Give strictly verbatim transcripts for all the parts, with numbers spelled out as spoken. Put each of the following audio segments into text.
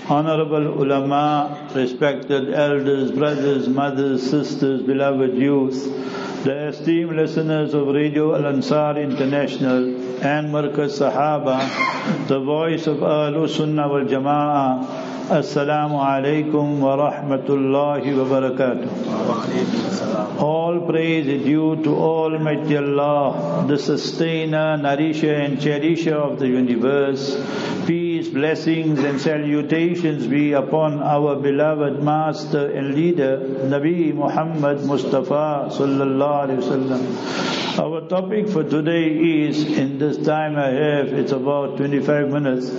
Honorable ulama, respected elders, brothers, mothers, sisters, beloved youth, the esteemed listeners of Radio Al-Ansar International and Markaz Sahaba, the voice of Ahlus Sunnah wal Jama'ah, Assalamu alaikum wa rahmatullahi wa barakatuh. All praise is due to Almighty Allah, the sustainer, nourisher and cherisher of the universe. Peace, blessings and salutations be upon our beloved master and leader, Nabi Muhammad Mustafa sallallahu alaihi wasallam. Our topic for today is, in this time I have, it's about twenty-five minutes.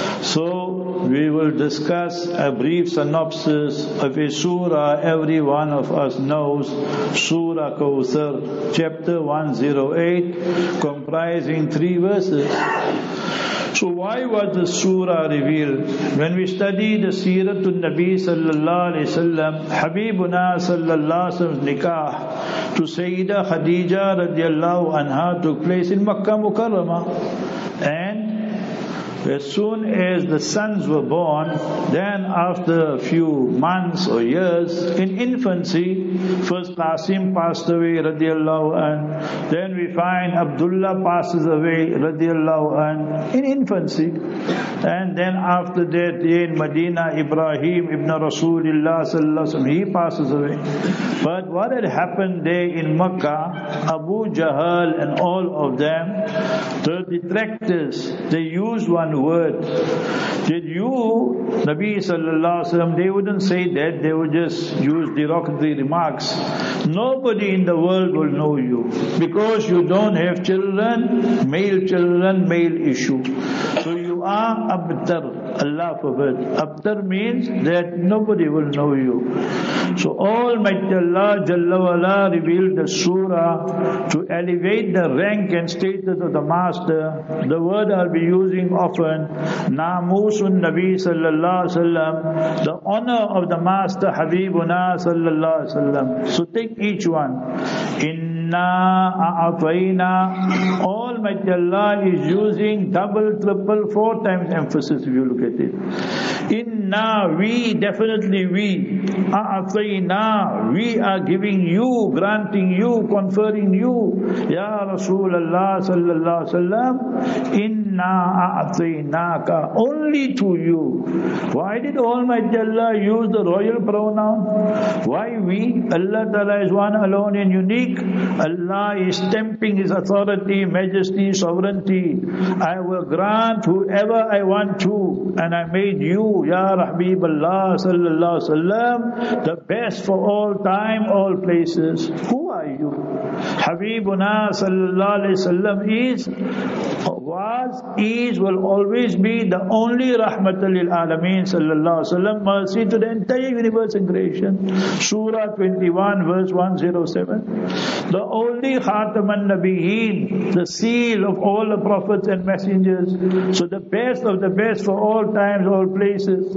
So we will discuss a brief synopsis of a surah every one of us knows, Surah Kawthar, chapter one oh eight, comprising three verses. So why was the surah revealed? When we study the Siratul Nabi sallallahu alayhi wasallam, Habibuna sallallahu alayhi wasallam's nikah to Sayyida Khadija radiallahu anha took place in Makkah Mukarramah. And as soon as the sons were born, then after a few months or years, in infancy, first Qasim passed away radiallahu anh, then we find Abdullah passes away radiallahu anh, in infancy. And then after that, in Medina, Ibrahim ibn Rasulullah sallallahu alaihi wasallam, he passes away. But what had happened there in Makkah, Abu Jahl and all of them, the detractors, they used one word. Did you, Nabi sallallahu alaihi wasallam, they wouldn't say that, they would just use derogatory remarks. Nobody in the world will know you because you don't have children, male children, male issue. So you are abtar, Allah forbid. Abtar means that nobody will know you. So Almighty Allah Jalla wala revealed the surah to elevate the rank and status of the master. The word I'll be using often, Namusun Nabi sallallahu alaihi wasallam, the honor of the master Habibuna sallallahu alaihi wasallam. So take each one. Inna a'atayna. Almighty Allah is using double, triple, four times emphasis if you look at it. Inna, we, definitely we. A'atayna, we are giving you, granting you, conferring you. Ya Rasulullah sallallahu alaihi wasallam. Inna a'ataynaka, only to you. Why did Almighty Allah use the royal pronoun? Why we? Allah Ta'ala is one alone and unique. Allah is stamping His authority, majesty, sovereignty. I will grant whoever I want to, and I made you, Ya Habib Allah sallallahu alaihi wasallam, the best for all time, all places. Who are you? Habibuna sallallahu alaihi wasallam is, was, is, will always be the only rahmatul lil alameen sallallahu alaihi wasallam, mercy to the entire universe and creation. Surah twenty-one verse one oh seven. The only Khataman Nabiyeen, the seal of all the prophets and messengers. So the best of the best for all times, all places.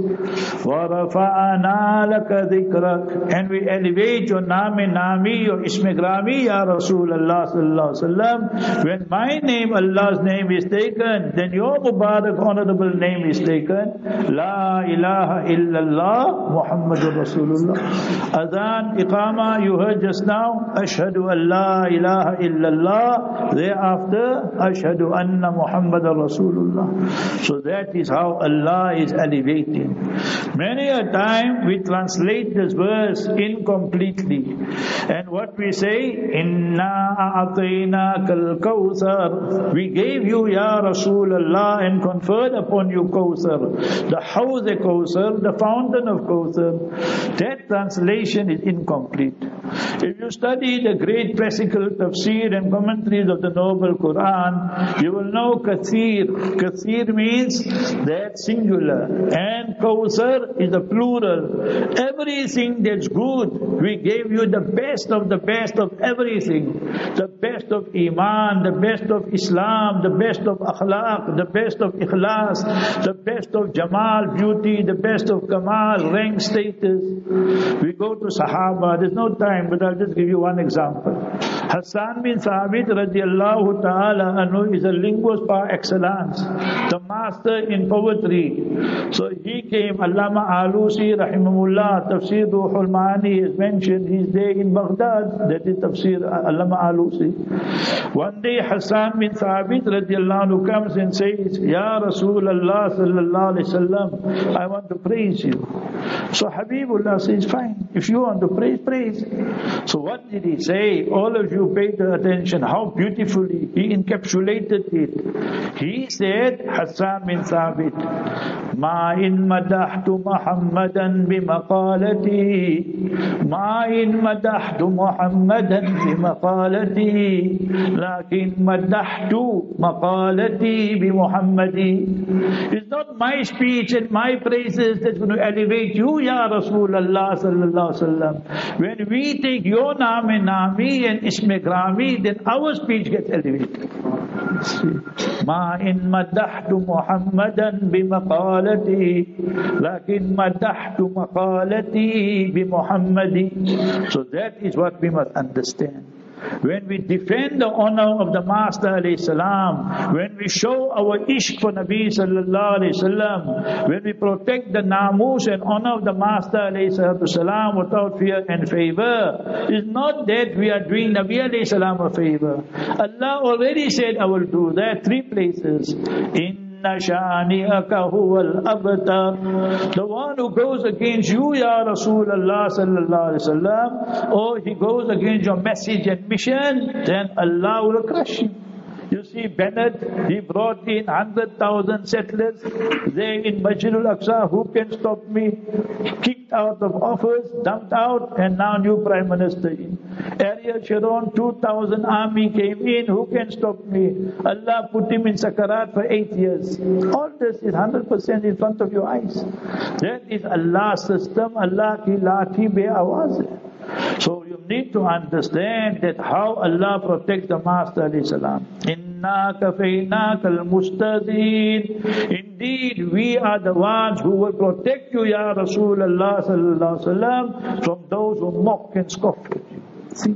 وَرَفَعَنَا لَكَ ذِكْرَكَ, and we elevate your Name Nami, your Isme Grami, Ya Rasulullah sallallahu alaihi wasallam. When my name, Allah's name is taken, then your Mubarak honorable name is taken. La ilaha illallah Muhammadur Rasulullah. Adhan, Iqama, you heard just now. Ashhadu an la ilaha illallah. Thereafter, Ashhadu anna Muhammadur Rasulullah. So that is how Allah is elevating. Many a time we translate this verse incompletely. And what we say, Inna a'atayna kal kawthar. We gave you, Ya Rasulullah, and conferred upon you Kawthar. The Hawz e Kawthar, the fountain of Kawthar. That translation is incomplete. If you study the great classical tafsir and commentaries of the noble Quran, you will know Kathir. Kathir means that singular, and Kawthar is the plural. Everything that's good, we gave you the best of the best of everything. The best of Iman, the best of Islam, the best of Akhlaq, the best of Ikhlas, the best of Jamal, beauty, the best of Kamal, rank, status. We go to Sahaba, there's no time, but I'll just give you one example. Hassan bin Thabit radiallahu ta'ala anhu is a linguist par excellence, the master in poetry. So he came, Allama Alusi rahimahullah, Tafsir Ruhul Maani is mentioned, he's there in Baghdad, that is Tafsir Allama Alusi. One day Hassan bin Thabit radiallahu anhu comes and says, Ya Rasulullah sallallahu alayhi wasallam, I want to praise you. So Habibullah says, fine, if you want to praise, praise. So what did he say? All of you paid attention, how beautifully he encapsulated it. He said, Hassan bin Thabit, Ma in madahtu Muhammadan bimaqalati, Ma in madahtu Muhammadan bimaqalati, lakin madahtu maqalati bimuhammadi. It's not my speech and my praises that's going to elevate you, Ya Rasulullah sallallahu alaihi wasallam. When we take your naam and naami and isme grami, then our speech gets elevated. Ma in madahtu Muhammadan bimaqalati, lakin madahtu maqalati bimuhammadi. So that is what we must understand. When we defend the honor of the Master alayhi salam, when we show our ishq for Nabi sallallahu alayhi salam, when we protect the namus and honor of the Master alayhi salam without fear and favor, it's not that we are doing Nabi alayhi salam a favor. Allah already said I will do that. Three places. In the one who goes against you, Ya Rasulullah sallallahu alaihi wasallam, or he goes against your message and mission, then Allah will crush him. You see, Bennett, he brought in one hundred thousand settlers there in Masjid al-Aqsa. Who can stop me? Kicked out of office, dumped out, and now new Prime Minister in. Ariel Sharon, two thousand army came in. Who can stop me? Allah put him in Sakarat for eight years. All this is one hundred percent in front of your eyes. That is Allah's system. Allah ki lathi be awaz hai. So you need to understand that how Allah protects the Master alayhi salam. Inna kafaynaka al-mustadeen. Indeed, we are the ones who will protect you, Ya Rasulullah sallallahu alaihi wasallam, from those who mock and scoff at you. See?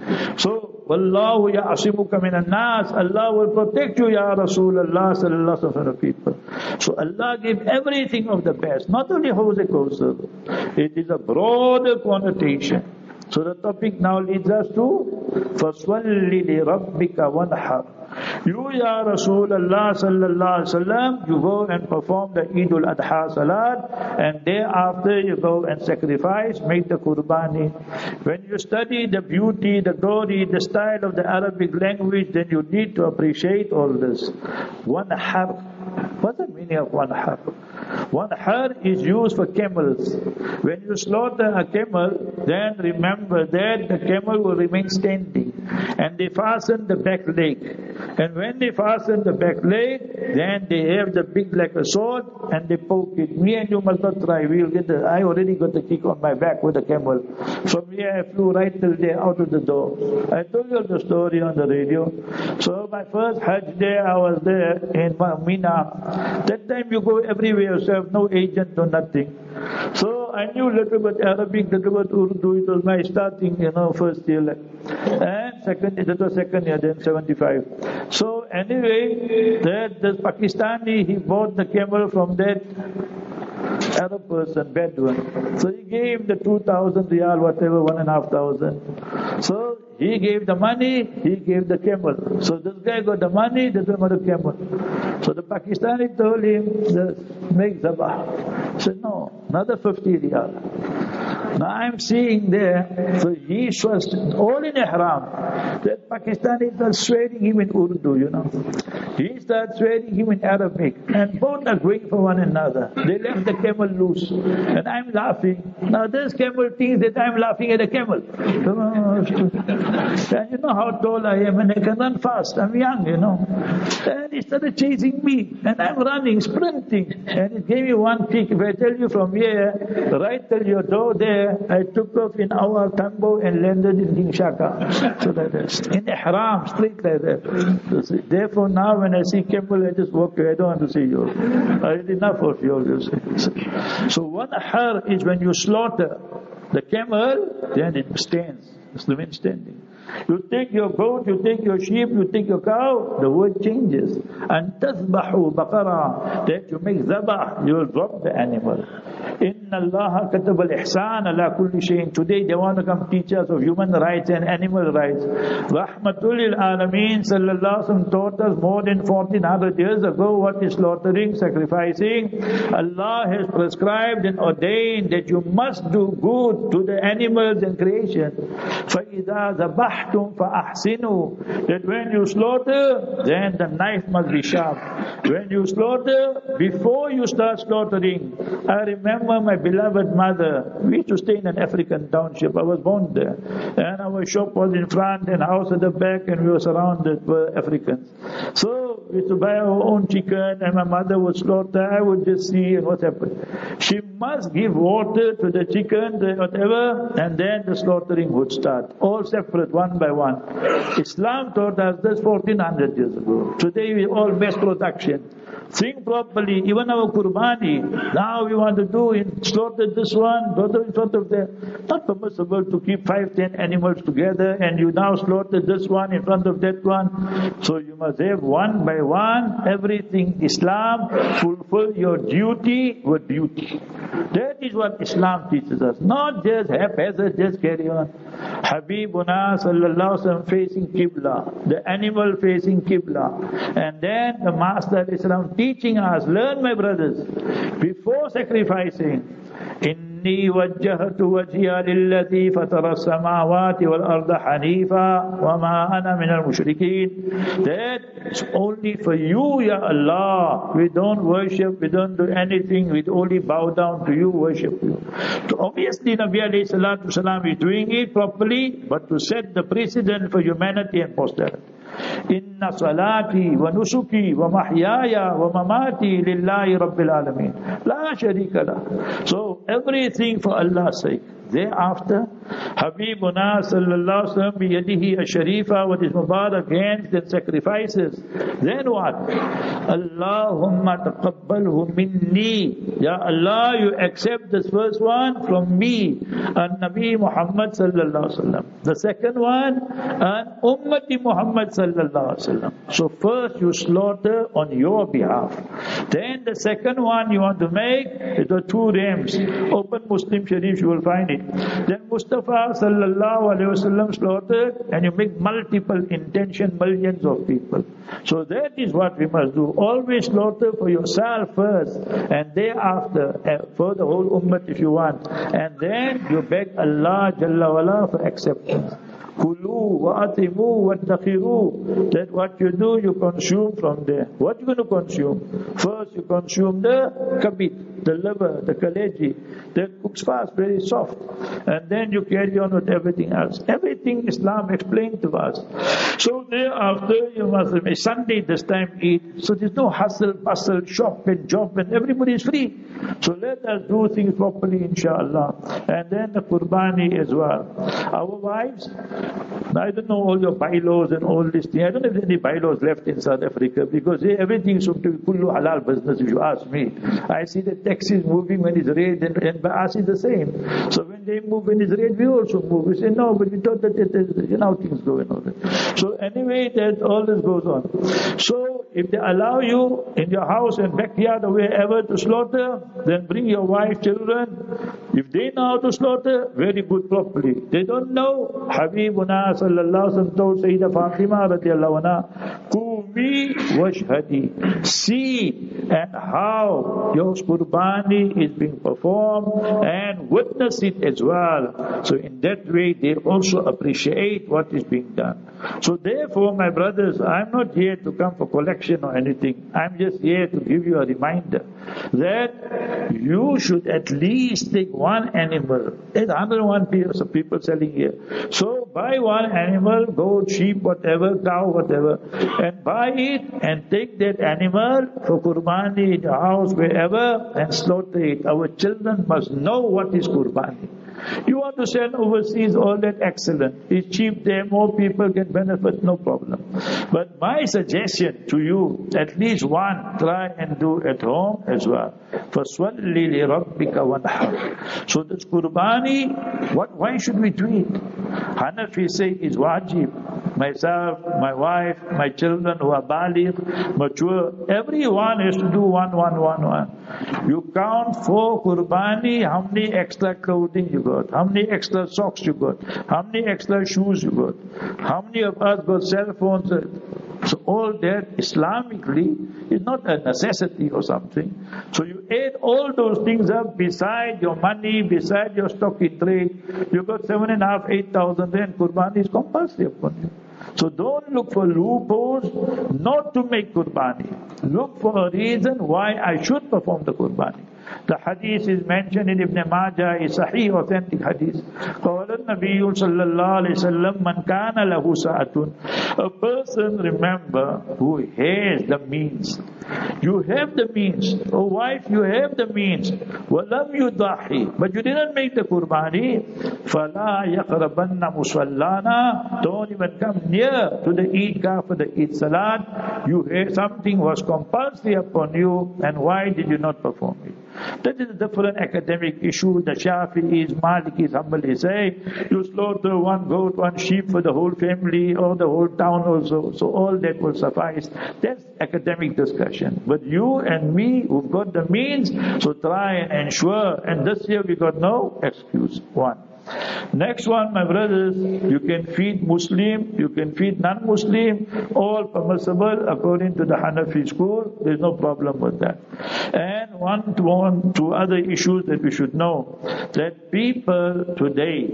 So, Wallahu ya'asimuka minan nas. Allah will protect you, Ya Rasulullah sallallahu alaihi wasallam, people. So Allah gave everything of the best, not only Hawz Kausar. It is a broader connotation. So the topic now leads us to فَصَلِّ لِرَبِّكَ وَانْحَرْ. You, Ya Rasulullah sallallahu alaihi wasallam, you go and perform the Eid al-Adha Salat, and thereafter you go and sacrifice, make the Qurbani. When you study the beauty, the glory, the style of the Arabic language, then you need to appreciate all this. Wanhar. What's the meaning of wanhar? Wanhar is used for camels. When you slaughter a camel, then remember that the camel will remain standing, and they fasten the back leg. And when they fasten the back leg, then they have the big like a sword, and they poke it. Me and you must not try. We'll get the. I already got the kick on my back with the camel. From here I flew right till there, out of the door. I told you the story on the radio. So my first Hajj day, I was there in Mina. That time you go everywhere yourself, no agent, no nothing. So I knew little bit Arabic, little bit Urdu. It was my starting, you know, first year. Like. And second, that was second year, then seventy-five. So anyway, that this Pakistani, he bought the camel from that Arab person, Bedouin. So he gave the two thousand riyal, whatever, one and a half thousand. So he gave the money, he gave the camel. So this guy got the money, this guy got the camel. So the Pakistani told him, make zabah. He said, no, another fifty riyal. Now I'm seeing there, so he was all in ihram. That Pakistani starts swearing him in Urdu, you know. He starts swearing him in Arabic. And both are going for one another. They left the camel loose. And I'm laughing. Now this camel thinks that I'm laughing at the camel. And you know how tall I am, and I can run fast. I'm young, you know. And he started chasing me. And I'm running, sprinting. And he gave me one kick. If I tell you from here, right till your door there, I took off in our Tambo and landed in King Shaka. So like that. In ihram, straight like that. So therefore now when I see camel, I just walk away. I don't want to see you. I had enough of you, you see. So one har is when you slaughter the camel, then it stands. It's remains standing. You take your goat, you take your sheep, you take your cow, the word changes. And تَذْبَحُ بَقَرَةً, that you make zabah, you will drop the animal. إِنَّ اللَّهَ كَتَبَ الْإِحْسَانَ عَلَى كُلِّ شَيْءٍ. Today they want to come teach us of human rights and animal rights. Rahmatul lil Alameen sallallahu alaihi wasallam taught us more than fourteen hundred years ago what is slaughtering, sacrificing. Allah has prescribed and ordained that you must do good to the animals and creation. فَإِذَا ذَبَحْتُمْ فَأَحْسِنُوا, that when you slaughter, then the knife must be sharp. When you slaughter, before you start slaughtering, I remember my beloved mother. We used to stay in an African township. I was born there. And our shop was in front and house at the back, and we were surrounded by Africans. So we used to buy our own chicken, and my mother would slaughter. I would just see and what happened. She must give water to the chicken, the whatever, and then the slaughtering would start. All separate, one by one. Islam taught us this fourteen hundred years ago. Today we all mass production. Think properly, even our Qurbani, now we want to do it, slaughter this one, slaughter in front of them. Not permissible to keep five, ten animals together and you now slaughter this one in front of that one. So you must have one by one, everything. Islam, fulfill your duty with beauty. That is what Islam teaches us. Not just haphazard, just carry on. Habibuna sallallahu alaihi wasallam facing Qibla, the animal facing Qibla. And then the Master Islam teaching us, learn my brothers, before sacrificing, Inni wajjahtu wajhiya lilladhi fatara as-samawati wal arda hanifa wa ma ana min al-mushrikeen. That's only for you, Ya Allah. We don't worship, we don't do anything, we only bow down to you, worship you. So obviously Nabi alayhi salatu salam is doing it properly, but to set the precedent for humanity and posterity. Inna salati wa nusuki wa mahyaya wa mamati lillahi rabbil alameen. La sharika la. So everything for Allah's sake. Thereafter, Habibuna sallallahu alaihi wasallam biyadihi ash-sharifa with his Mubarak hands and sacrifices. Then what? Allahumma taqabbalhu minni. Ya Allah, you accept this first one from me, and Nabi Muhammad sallallahu alaihi wasallam. The second one, and Ummati Muhammad sallallahu alaihi wasallam. So first you slaughter on your behalf. Then the second one you want to make is the two rams. Open Muslim Sharif, you will find it. Then Mustafa sallallahu alaihi wasallam slaughtered, and you make multiple intention, millions of people. So that is what we must do. Always slaughter for yourself first, and thereafter for the whole ummah if you want. And then you beg Allah Jalla wala for acceptance. Kulu wa atimu wa takhiru. That what you do, you consume from there. What you going to consume? First you consume the kabit, the liver, the kaleji. That cooks fast, very soft. And then you carry on with everything else. Everything Islam explained to us. So thereafter you must have Sunday this time eat. So there's no hustle, bustle, shop and job, and everybody is free. So let us do things properly, inshallah. And then the Qurbani as well. Our wives, I don't know all your bylaws and all this thing. I don't have any bylaws left in South Africa because everything seems to be kullu halal business if you ask me. I see the taxis moving when it's red, and, and by us is the same. So when they move when it's red, we also move. We say no, but we thought that it is, you know how things go and all that. So anyway, that all this goes on. So if they allow you in your house and backyard or wherever to slaughter, then bring your wife, children. If they know how to slaughter, very good properly. They don't know, Habibuna sallallahu alaihi wasallam told Sayyidah Fatima radiallahu anha, Qumi washhadi. See and how your Qurbani is being performed and witness it as well. So in that way they also appreciate what is being done. So therefore, my brothers, I'm not here to come for collection or anything. I'm just here to give you a reminder that you should at least take one animal. There's one hundred one people selling here. So buy one animal, goat, sheep, whatever, cow, whatever, and buy it and take that animal for Qurbani in your house, wherever, and slaughter it. Our children must know what is Qurbani. You want to send overseas, all that excellent. It's cheap there, more people can benefit, no problem. But my suggestion to you, at least one, try and do at home as well. فَصَلِّ لِرَبِّكَ وَانْحَرْ. So this Qurbani, what, why should we do it? Hanafi say is wajib. Myself, my wife, my children who are baligh, mature, everyone has to do one, one, one, one. You count for Qurbani, how many extra clothing you got, how many extra socks you got, how many extra shoes you got, how many of us got cell phones. So all that Islamically is not a necessity or something. So you add all those things up beside your money, beside your stock in trade. You got seven and a half, eight thousand, then Qurbani is compulsory upon you. So don't look for loopholes not to make Qurbani. Look for a reason why I should perform the Qurbani. The hadith is mentioned in Ibn Majah, is Sahih, authentic hadith. قال النبي صلى الله عليه وسلم من كان له ساعة. A person, remember, who has the means. You have the means. Oh wife, you have the means. وَلَمْ يُضَحِي. But you didn't make the Qurbani. فَلَا يَقْرَبَنَّ مُصَلَّانَا. Don't even come near to the Eidgah for the Eid Salat. You have something was compulsory upon you, and why did you not perform it? That is a different academic issue. The Shafi'is, Malikis, Hanbalis say, you slaughter one goat, one sheep for the whole family or the whole town also. So all that will suffice. That's academic discussion. But you and me, who've got the means, so try and ensure. And this year we got no excuse. One. Next one, my brothers, you can feed Muslim, you can feed non-Muslim, all permissible according to the Hanafi school. There's no problem with that. And one to one, two other issues that we should know, that people today,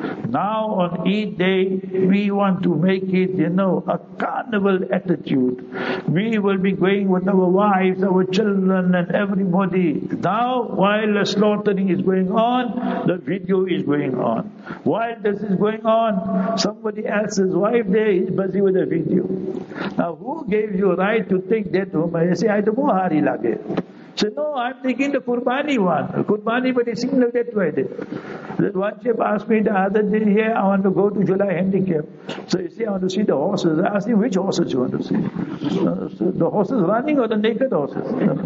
now on Eid day, we want to make it, you know, a carnival attitude. We will be going with our wives, our children and everybody. Now, while the slaughtering is going on, the video is going on. While this is going on, somebody else's wife there is busy with a video. Now who gave you a right to take that home? I say, I don't know how he lage. Say, no, I'm taking the Qurbani one. The Qurbani, but it's similar that way. That one chap asked me the other day here, I want to go to July Handicap. So you see, I want to see the horses. I asked him, which horses you want to see? So the horses running or the naked horses?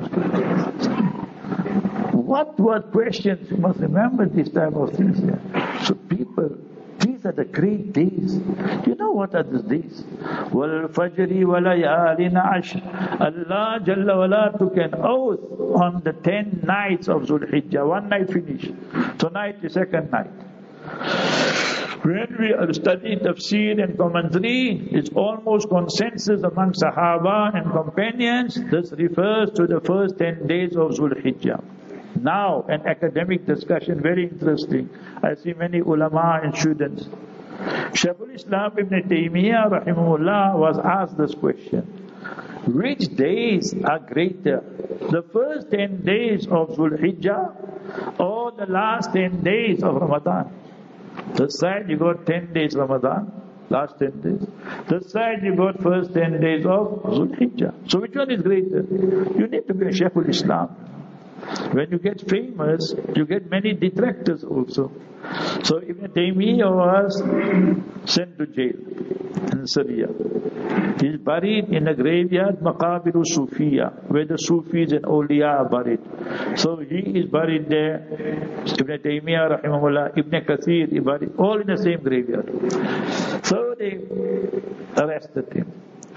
What were questions? You must remember this type of things here. So people, these are the great days. You know what are these days? وَالْفَجْرِ وَلَيَالٍ عَشْرٍ. Allah Jalla wala took an oath on the ten nights of Dhul Hijjah. One night finished. Tonight the second night. When we study tafsir and commentary, it's almost consensus among Sahaba and companions. This refers to the first ten days of Dhul Hijjah. Now, an academic discussion, very interesting. I see many ulama and students. Shaykhul Islam Ibn Taymiyyah rahimahullah was asked this question. Which days are greater? The first ten days of Dhul Hijjah or the last ten days of Ramadan? This side you got ten days Ramadan, last ten days. This side you got first ten days of Dhul Hijjah. So which one is greater? You need to be a Shaykhul Islam. When you get famous, you get many detractors also. So Ibn Taymiyyah was sent to jail in Syria. He is buried in a graveyard, Maqabiru Sufiya, where the Sufis and Awliya are buried. So he is buried there. Ibn Taymiyyah, rahimahullah, Ibn Kathir, is buried, all in the same graveyard. So they arrested him.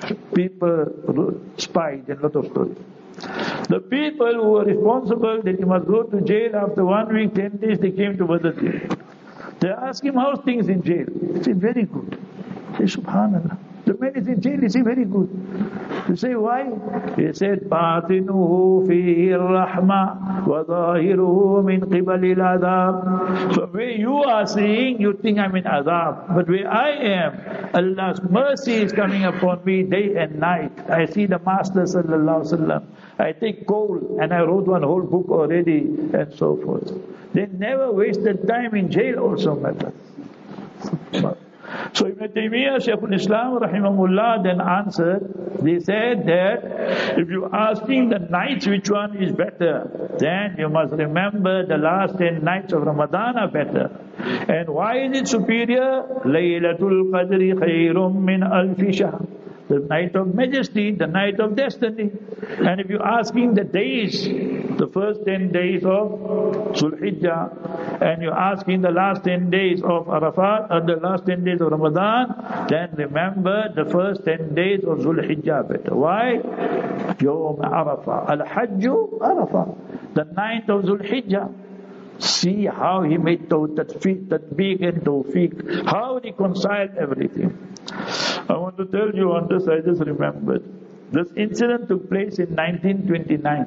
People spied and a lot of stories. The people who were responsible that he must go to jail after one week, ten days, they came to visit him. They asked him, how's things in jail? He said, very good. He said, Subhanallah. The man is in jail, he said, very good. You say, why? He said, بَاطِنُهُ فِيهِ الرَّحْمَةِ وَظَاهِرُهُ مِنْ قِبَلِ الْعَذَابِ. From where you are seeing, you think I'm in azab. But where I am, Allah's mercy is coming upon me day and night. I see the Master sallallahu alaihi wasallam. I take coal and I wrote one whole book already and so forth. They never wasted time in jail also, my brother. So Ibn Taymiyyah, Shaykhul Islam, rahimahullah, then answered, they said that if you asking the nights which one is better, then you must remember the last ten nights of Ramadan are better. And why is it superior? Laylatul Qadri khayrum min alfi shahr. The night of majesty, the night of destiny. And if you're asking the days, the first ten days of Zulhijjah, and you're asking the last ten days of Arafat, or the last ten days of Ramadan, then remember the first ten days of Zulhijjah better. Why? Yawm Arafah. Al-Hajju Arafah. The ninth of Zulhijjah. See how he made tatfiq, tatbiq and tawfiq, how he reconciled everything. I want to tell you on this, I just remembered. This incident took place in nineteen twenty-nine.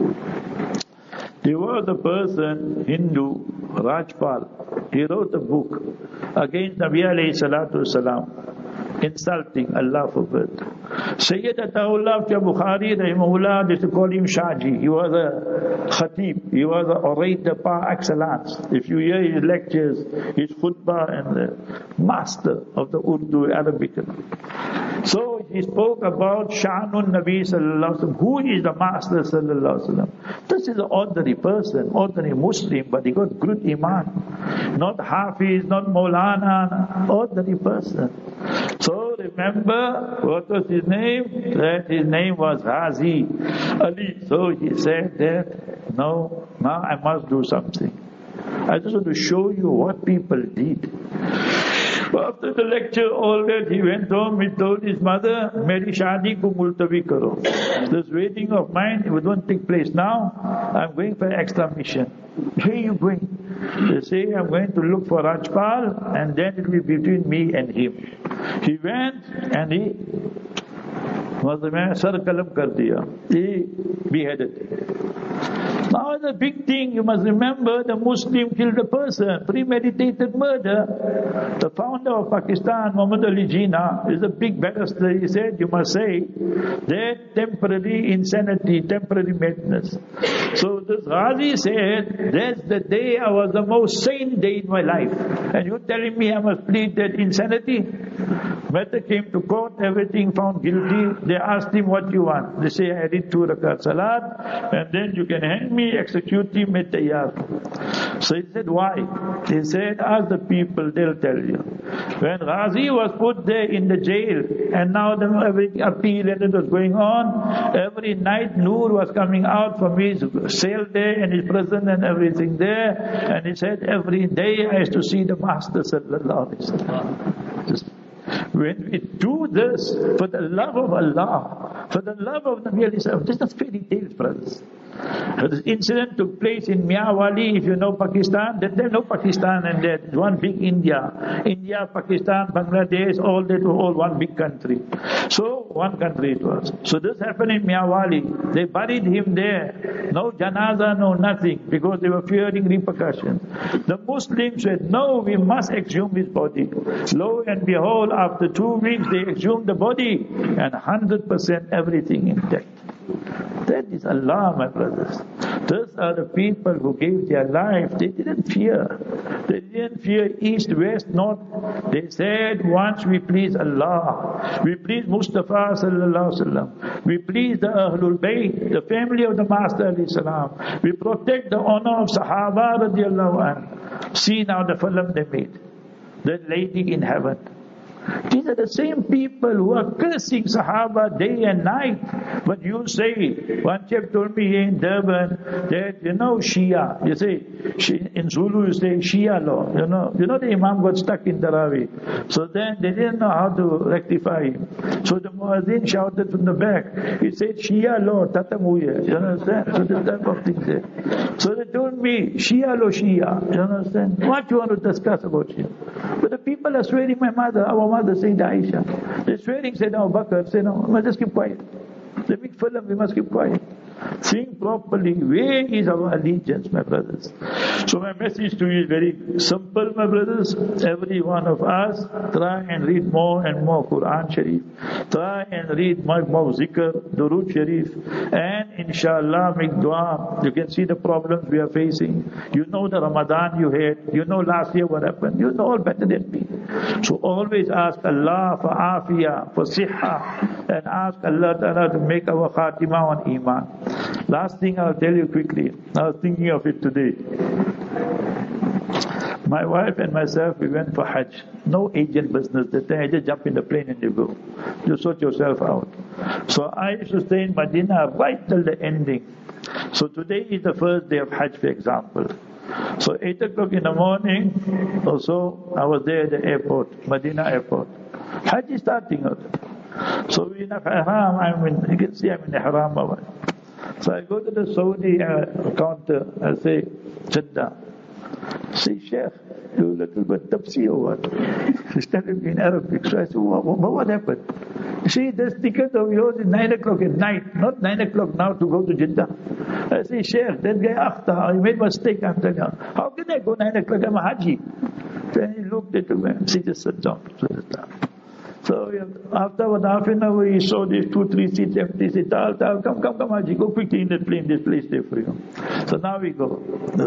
There was a person, Hindu, Rajpal. He wrote a book against Nabi alayhi salatu wasalam, insulting, Allah forbid. Sayyid Ataullah of Bukhari, rahimahullah, they used to call him Shaji. He was a khatib, he was an orator par excellence. If you hear his lectures, his khutbah, and the master of the Urdu Arabic. So he spoke about Sha'nun Nabi sallallahu alaihi wasallam. Who is the master sallallahu alaihi wasallam? This is an ordinary person, ordinary Muslim, but he got good iman. Not Hafiz, not Maulana, ordinary person. So remember, what was his name? That his name was Ghazi Ali. So he said that, no, now I must do something. I just want to show you what people did. After the lecture, all that, he went home, he told his mother, Meri shadi ko multavi karo. This wedding of mine, it won't take place now. I'm going for extra mission. Where are you going? They say, I'm going to look for Rajpal, and then it will be between me and him. He went, and he was the man, sar kalam kar diya. He beheaded. Now it's a big thing. You must remember, the Muslim killed a person, premeditated murder. The founder of Pakistan, Muhammad Ali Jinnah, is a big barrister. He said, you must say that temporary insanity, temporary madness. So this Ghazi said, that's the day I was the most sane day in my life. And you're telling me I must plead that insanity? Matter came to court, everything found guilty. They asked him, what you want? They say, I did two rakat salat, and then you can hang me, execute him, me tayyar. So he said, why? He said, ask the people, they'll tell you. When Ghazi was put there in the jail, and now the every appeal and it was going on, every night Noor was coming out from his cell there and his prison and everything there, and he said, every day I used to see the Master sallallahu alaihi wasallam. When we do this for the love of Allah, for the love of Nabi alayhi salam, this is not fairy tales, brothers. This incident took place in Miawali, if you know Pakistan. There's no Pakistan, and there's one big India. India, Pakistan, Bangladesh, all that were all one big country. So, one country it was. So this happened in Miawali. They buried him there. No janaza, no nothing, because they were fearing repercussions. The Muslims said, no, we must exhume his body. Lo and behold, after two weeks, they exhumed the body, and one hundred percent everything intact. That is Allah, my brothers. Those are the people who gave their life. They didn't fear. They didn't fear east, west, north. They said, once we please Allah, we please Mustafa sallallahu alaihi wasallam, we please the Ahlul Bayt, the family of the Master alayhi salam, we protect the honor of Sahaba radiallahu anhu. See now the film they made. That lady in heaven. These are the same people who are cursing Sahaba day and night. But you say, one chap told me here in Durban that, you know, Shia, you say, in Zulu you say Shia law, you know, you know the Imam got stuck in Tarawih. So then they didn't know how to rectify him. So the Muazzin shouted from the back, he said, Shia law, tatamuya, you understand? So this type of thing there. So they told me, Shia law, Shia, you understand? What you want to discuss about Shia? But the people are swearing my mother, our mother, Sayyidah Aisha. They're swearing, Sayyidina Abu Bakr, say no, we must just keep quiet. They make film, we must keep quiet. Think properly, where is our allegiance, my brothers? So my message to you is very simple, my brothers. Every one of us, try and read more and more Quran Sharif. Try and read more, more zikr, Durood Sharif. And inshallah make dua. You can see the problems we are facing. You know the Ramadan you had. You know last year what happened. You know all better than me. So always ask Allah for afiyah, for siha, and ask Allah Ta'ala to make our khatimah on iman. Last thing I'll tell you quickly. I was thinking of it today. My wife and myself, we went for Hajj. No agent business. That time I just jump in the plane and you go. You sort yourself out. So I used to stay in Medina right till the ending. So today is the first day of Hajj, for example. So eight o'clock in the morning or so, I was there at the airport, Medina airport. Hajj is starting out. So we in Ihram, I'm in, you can see I'm in Ihram. So I go to the Saudi uh, counter, I say, Jeddah. Say, Sheikh, you little bit tipsy or what? She's telling me in Arabic. So I said, what, what, what happened? See, this ticket of yours is nine o'clock at night, not nine o'clock now to go to Jeddah. I say, Sheikh, that guy Akhtar, he made a mistake, I'm telling you. How can I go nine o'clock? I'm a Haji. Then he looked at me and said, just sit down. So after about half an hour, he saw these two, three seats empty. He said, Tal, Tal, come, come, come, Haji, go quickly in the plane, this place there for you. So now we go.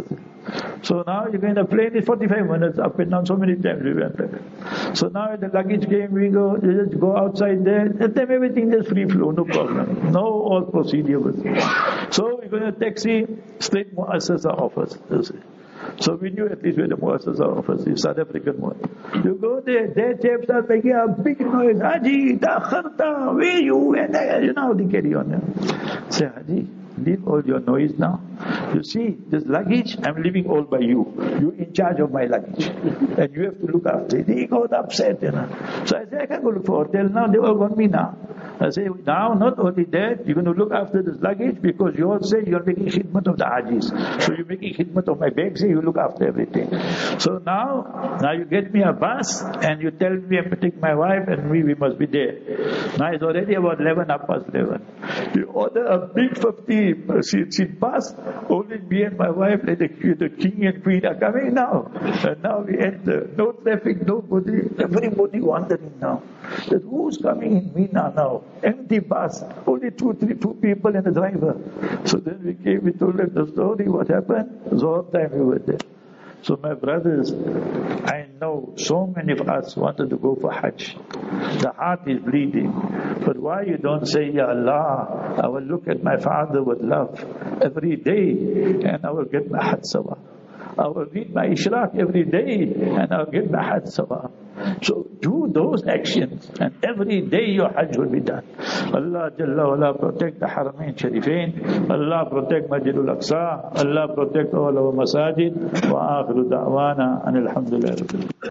So now you're going to plane is forty-five minutes up and down, so many times we went back. So now the luggage came, we go, you just go outside there, and then everything just free flow, no problem. No all procedure was. So we're going to taxi straight Muassasa office. So we knew at least where the Muassasa office is, South African one. You go there, their chaps are making a big noise, Haji, Takharta, where you? And you know how they carry on. Yeah. Say, Haji, leave all your noise now. You see, this luggage, I'm leaving all by you. You're in charge of my luggage. And you have to look after it. He got upset, you know. So I said, I can't go look for a hotel now. They all want me now. I say, now, not only that, you're going to look after this luggage because you all say you're making khidmat of the Hajis. So you're making khidmat of my bags, you look after everything. So now, now you get me a bus and you tell me I'm going to take my wife and we, we must be there. Now it's already about eleven, half past eleven. You order a big fifty seat, seat bus, only me and my wife and the, the king and queen are coming now. And now we enter. No traffic, nobody, everybody wandering now. That who's coming in Mina now? Empty bus, only two, three, two people and a driver. So then we came, we told them the story, what happened. Zohar time we were there. So my brothers, I know so many of us wanted to go for Hajj. The heart is bleeding. But why you don't say, Ya Allah, I will look at my father with love every day and I will get my Hajj Sawab. I will read my Ishraq every day and I'll get my Hajj Sawab. So do those actions and every day your Hajj will be done. Allah Jalla wala protect the Haramain Sharifain. Allah protect Masjidul Aqsa. Allah protect all our masajid. Wa akhiru da'wana and alhamdulillah.